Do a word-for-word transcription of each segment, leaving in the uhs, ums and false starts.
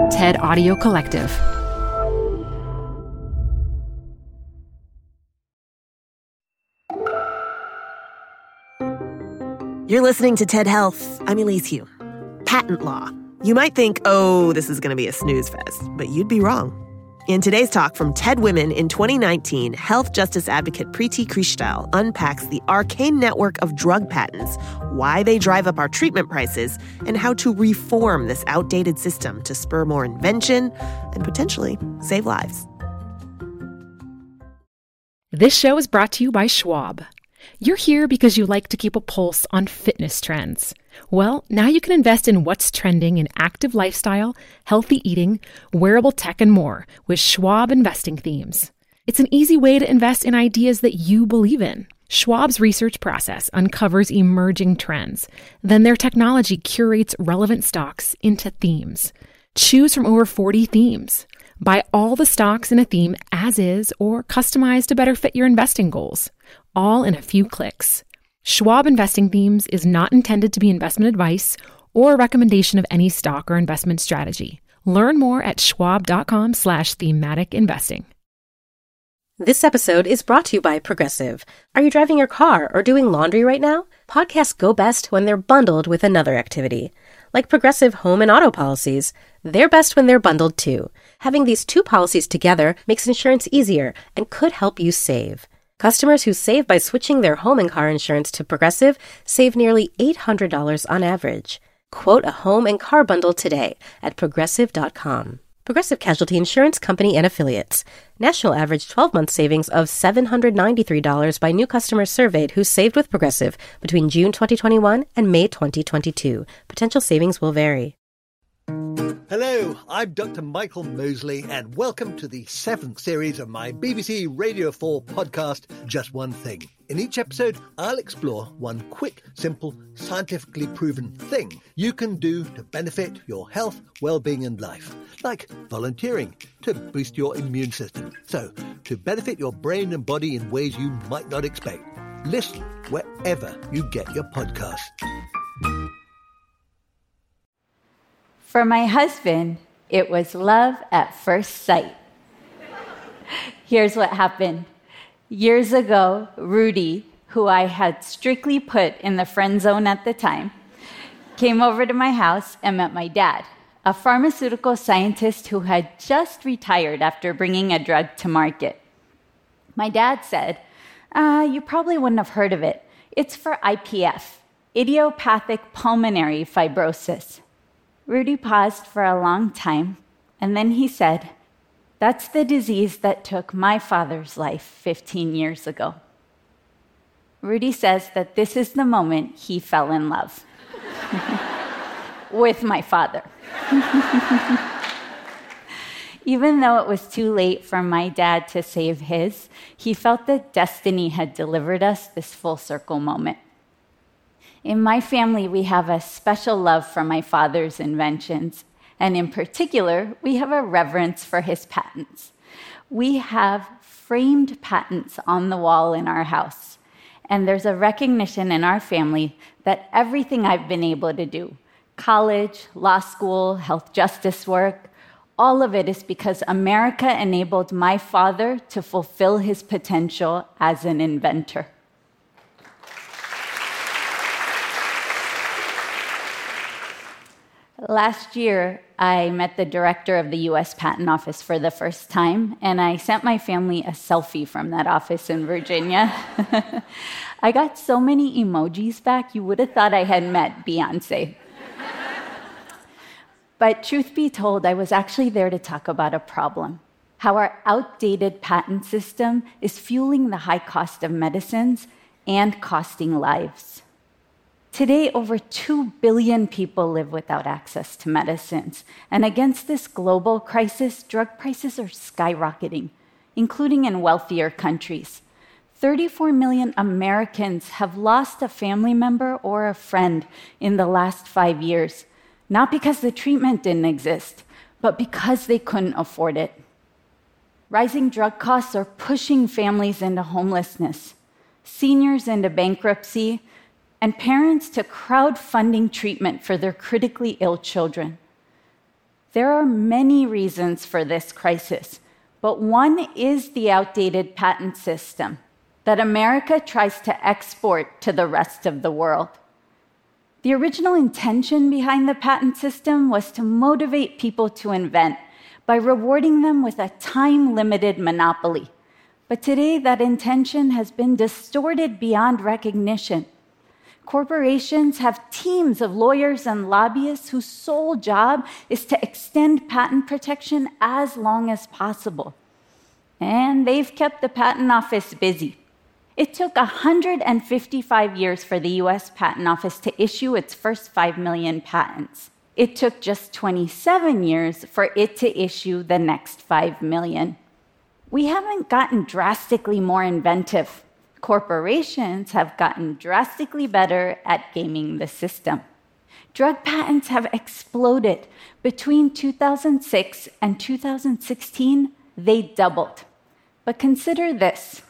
TED Audio Collective. You're listening to TED Health. I'm Elise Hu. Patent law. You might think, oh, this is going to be a snooze fest, but you'd be wrong. In today's talk from TED Women in twenty nineteen, health justice advocate Preeti Krishtal unpacks the arcane network of drug patents, why they drive up our treatment prices, and how to reform this outdated system to spur more invention and potentially save lives. This show is brought to you by Schwab. You're here because you like to keep a pulse on fitness trends. Well, now you can invest in what's trending in active lifestyle, healthy eating, wearable tech, and more with Schwab Investing Themes. It's an easy way to invest in ideas that you believe in. Schwab's research process uncovers emerging trends. Then their technology curates relevant stocks into themes. Choose from over forty themes. Buy all the stocks in a theme as is or customize to better fit your investing goals, all in a few clicks. Schwab Investing Themes is not intended to be investment advice or a recommendation of any stock or investment strategy. Learn more at schwab.com slash thematic investing. This episode is brought to you by Progressive. Are you driving your car or doing laundry right now? Podcasts go best when they're bundled with another activity. Like Progressive home and auto policies, they're best when they're bundled too. Having these two policies together makes insurance easier and could help you save. Customers who save by switching their home and car insurance to Progressive save nearly eight hundred dollars on average. Quote a home and car bundle today at progressive dot com. Progressive Casualty Insurance Company and Affiliates. National average twelve-month savings of seven hundred ninety-three dollars by new customers surveyed who saved with Progressive between June twenty twenty-one and May twenty twenty-two. Potential savings will vary. Hello, I'm Doctor Michael Mosley, and welcome to the seventh series of my B B C Radio four podcast, Just One Thing. In each episode, I'll explore one quick, simple, scientifically proven thing you can do to benefit your health, well-being and life. Like volunteering to boost your immune system. So, to benefit your brain and body in ways you might not expect. Listen wherever you get your podcasts. For my husband, it was love at first sight. Here's what happened. Years ago, Rudy, who I had strictly put in the friend zone at the time, came over to my house and met my dad, a pharmaceutical scientist who had just retired after bringing a drug to market. My dad said, uh, you probably wouldn't have heard of it. It's for I P F, idiopathic pulmonary fibrosis. Rudy paused for a long time, and then he said, that's the disease that took my father's life fifteen years ago. Rudy says that this is the moment he fell in love with my father. Even though it was too late for my dad to save his, he felt that destiny had delivered us this full circle moment. In my family, we have a special love for my father's inventions, and in particular, we have a reverence for his patents. We have framed patents on the wall in our house, and there's a recognition in our family that everything I've been able to do, college, law school, health justice work, all of it is because America enabled my father to fulfill his potential as an inventor. Last year, I met the director of the U S Patent Office for the first time, and I sent my family a selfie from that office in Virginia. I got so many emojis back, you would have thought I had met Beyonce. But truth be told, I was actually there to talk about a problem, how our outdated patent system is fueling the high cost of medicines and costing lives. Today, over two billion people live without access to medicines. And against this global crisis, drug prices are skyrocketing, including in wealthier countries. thirty-four million Americans have lost a family member or a friend in the last five years, not because the treatment didn't exist, but because they couldn't afford it. Rising drug costs are pushing families into homelessness, seniors into bankruptcy, and parents to crowdfunding treatment for their critically ill children. There are many reasons for this crisis, but one is the outdated patent system that America tries to export to the rest of the world. The original intention behind the patent system was to motivate people to invent by rewarding them with a time-limited monopoly. But today, that intention has been distorted beyond recognition. Corporations have teams of lawyers and lobbyists whose sole job is to extend patent protection as long as possible. And they've kept the patent office busy. It took one hundred fifty-five years for the U S Patent Office to issue its first five million patents. It took just twenty-seven years for it to issue the next five million. We haven't gotten drastically more inventive. Corporations have gotten drastically better at gaming the system. Drug patents have exploded. Between two thousand six and two thousand sixteen, they doubled. But consider this.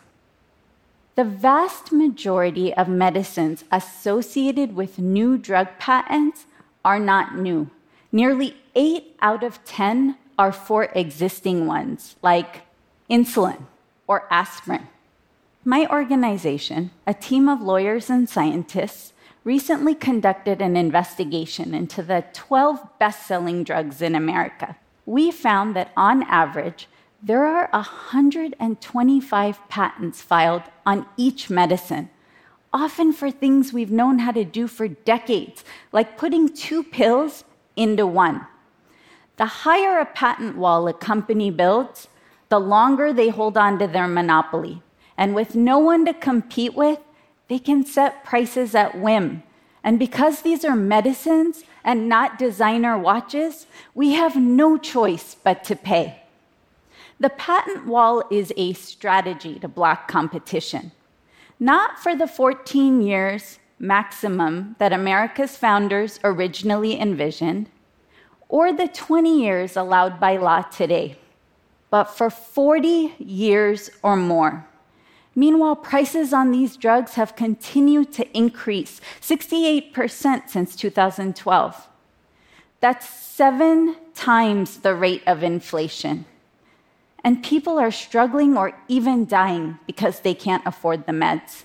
The vast majority of medicines associated with new drug patents are not new. Nearly eight out of ten are for existing ones, like insulin or aspirin. My organization, a team of lawyers and scientists, recently conducted an investigation into the twelve best-selling drugs in America. We found that on average, there are one hundred twenty-five patents filed on each medicine, often for things we've known how to do for decades, like putting two pills into one. The higher a patent wall a company builds, the longer they hold on to their monopoly. And with no one to compete with, they can set prices at whim. And because these are medicines and not designer watches, we have no choice but to pay. The patent wall is a strategy to block competition, not for the fourteen years maximum that America's founders originally envisioned, or the twenty years allowed by law today, but for forty years or more. Meanwhile, prices on these drugs have continued to increase, sixty-eight percent since two thousand twelve. That's seven times the rate of inflation. And people are struggling or even dying because they can't afford the meds.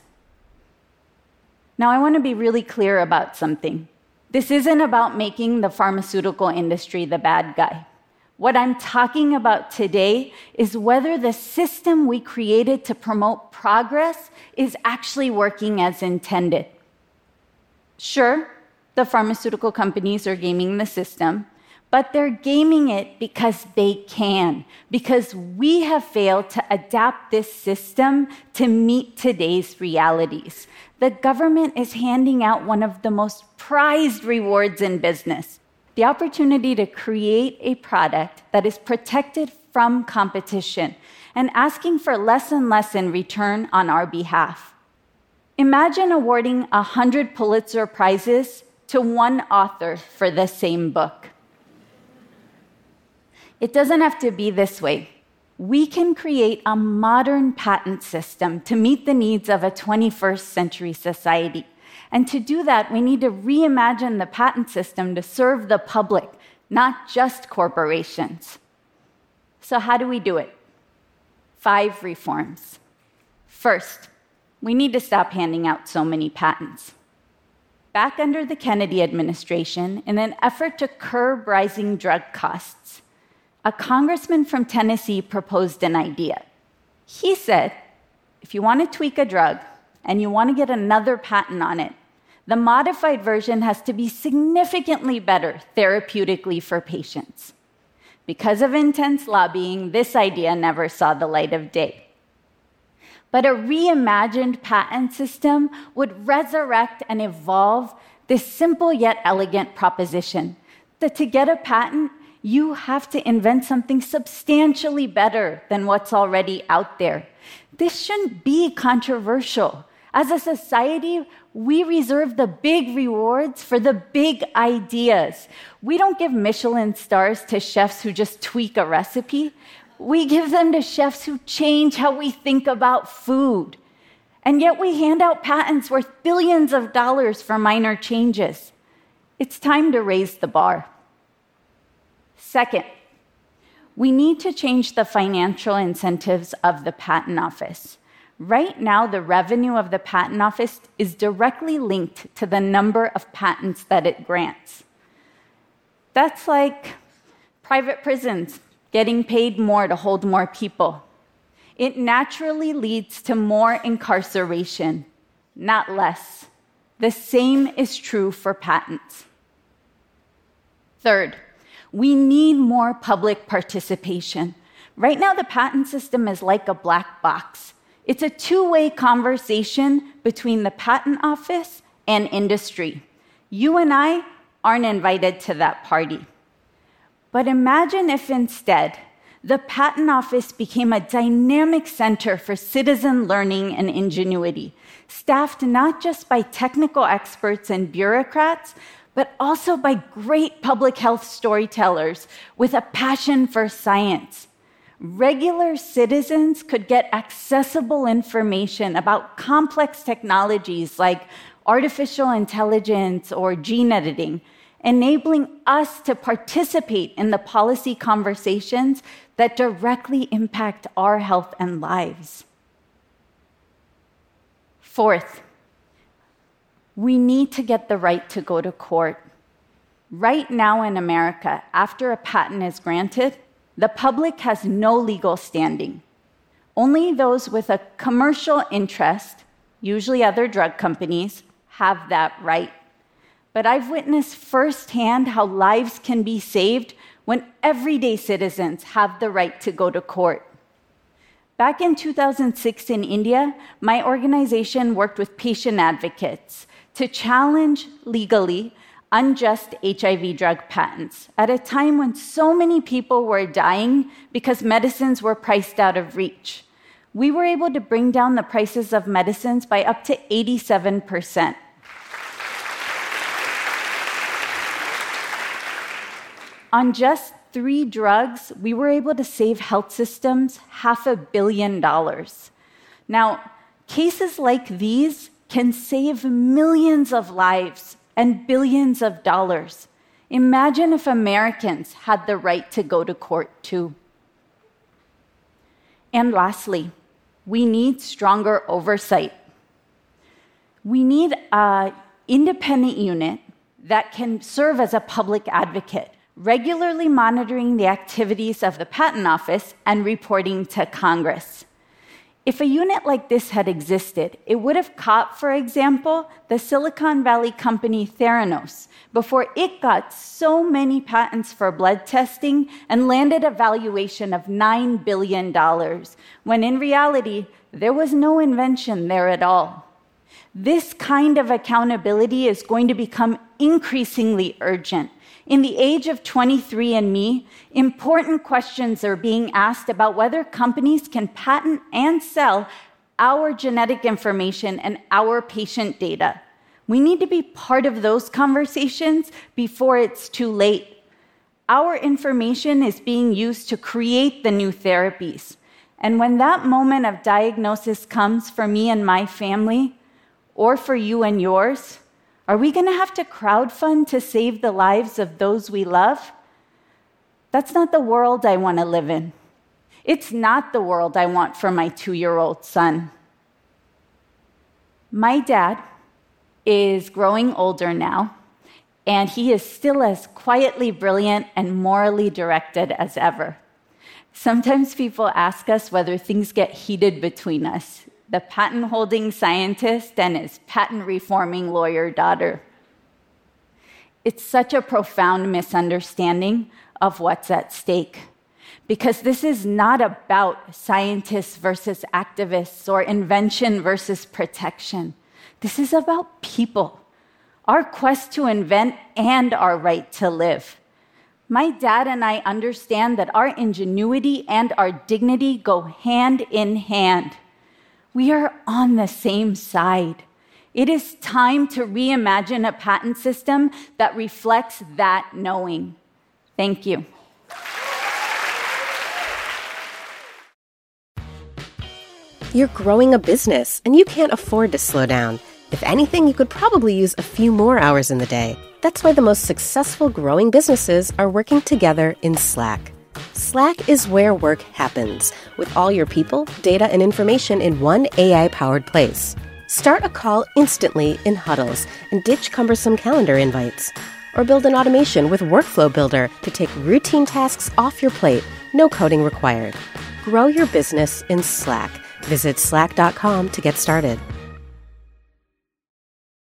Now, I want to be really clear about something. This isn't about making the pharmaceutical industry the bad guy. What I'm talking about today is whether the system we created to promote progress is actually working as intended. Sure, the pharmaceutical companies are gaming the system, but they're gaming it because they can, because we have failed to adapt this system to meet today's realities. The government is handing out one of the most prized rewards in business, the opportunity to create a product that is protected from competition and asking for less and less in return on our behalf. Imagine awarding one hundred Pulitzer Prizes to one author for the same book. It doesn't have to be this way. We can create a modern patent system to meet the needs of a twenty-first century society. And to do that, we need to reimagine the patent system to serve the public, not just corporations. So how do we do it? Five reforms. First, we need to stop handing out so many patents. Back under the Kennedy administration, in an effort to curb rising drug costs, a congressman from Tennessee proposed an idea. He said, if you want to tweak a drug and you want to get another patent on it, the modified version has to be significantly better therapeutically for patients. Because of intense lobbying, this idea never saw the light of day. But a reimagined patent system would resurrect and evolve this simple yet elegant proposition that to get a patent, you have to invent something substantially better than what's already out there. This shouldn't be controversial. As a society, we reserve the big rewards for the big ideas. We don't give Michelin stars to chefs who just tweak a recipe. We give them to chefs who change how we think about food. And yet we hand out patents worth billions of dollars for minor changes. It's time to raise the bar. Second, we need to change the financial incentives of the Patent Office. Right now, the revenue of the Patent Office is directly linked to the number of patents that it grants. That's like private prisons getting paid more to hold more people. It naturally leads to more incarceration, not less. The same is true for patents. Third, we need more public participation. Right now, the patent system is like a black box. It's a two-way conversation between the Patent Office and industry. You and I aren't invited to that party. But imagine if instead, the Patent Office became a dynamic center for citizen learning and ingenuity, staffed not just by technical experts and bureaucrats, but also by great public health storytellers with a passion for science. Regular citizens could get accessible information about complex technologies like artificial intelligence or gene editing, enabling us to participate in the policy conversations that directly impact our health and lives. Fourth, we need to get the right to go to court. Right now in America, after a patent is granted, the public has no legal standing. Only those with a commercial interest, usually other drug companies, have that right. But I've witnessed firsthand how lives can be saved when everyday citizens have the right to go to court. Back in two thousand six in India, my organization worked with patient advocates to challenge legally unjust H I V drug patents at a time when so many people were dying because medicines were priced out of reach. We were able to bring down the prices of medicines by up to eighty-seven percent. On just three drugs, we were able to save health systems half a billion dollars. Now, cases like these can save millions of lives and billions of dollars. Imagine if Americans had the right to go to court too. And lastly, we need stronger oversight. We need an independent unit that can serve as a public advocate, regularly monitoring the activities of the Patent Office and reporting to Congress. If a unit like this had existed, it would have caught, for example, the Silicon Valley company Theranos before it got so many patents for blood testing and landed a valuation of nine billion dollars, when in reality, there was no invention there at all. This kind of accountability is going to become increasingly urgent. In the age of twenty-three and me, important questions are being asked about whether companies can patent and sell our genetic information and our patient data. We need to be part of those conversations before it's too late. Our information is being used to create the new therapies. And when that moment of diagnosis comes for me and my family, or for you and yours, are we going to have to crowdfund to save the lives of those we love? That's not the world I want to live in. It's not the world I want for my two-year-old son. My dad is growing older now, and he is still as quietly brilliant and morally directed as ever. Sometimes people ask us whether things get heated between us, the patent-holding scientist and his patent-reforming lawyer daughter. It's such a profound misunderstanding of what's at stake, because this is not about scientists versus activists or invention versus protection. This is about people, our quest to invent and our right to live. My dad and I understand that our ingenuity and our dignity go hand in hand. We are on the same side. It is time to reimagine a patent system that reflects that knowing. Thank you. You're growing a business, and you can't afford to slow down. If anything, you could probably use a few more hours in the day. That's why the most successful growing businesses are working together in Slack. Slack is where work happens, with all your people, data, and information in one A I-powered place. Start a call instantly in huddles and ditch cumbersome calendar invites. Or build an automation with Workflow Builder to take routine tasks off your plate, no coding required. Grow your business in Slack. Visit slack dot com to get started.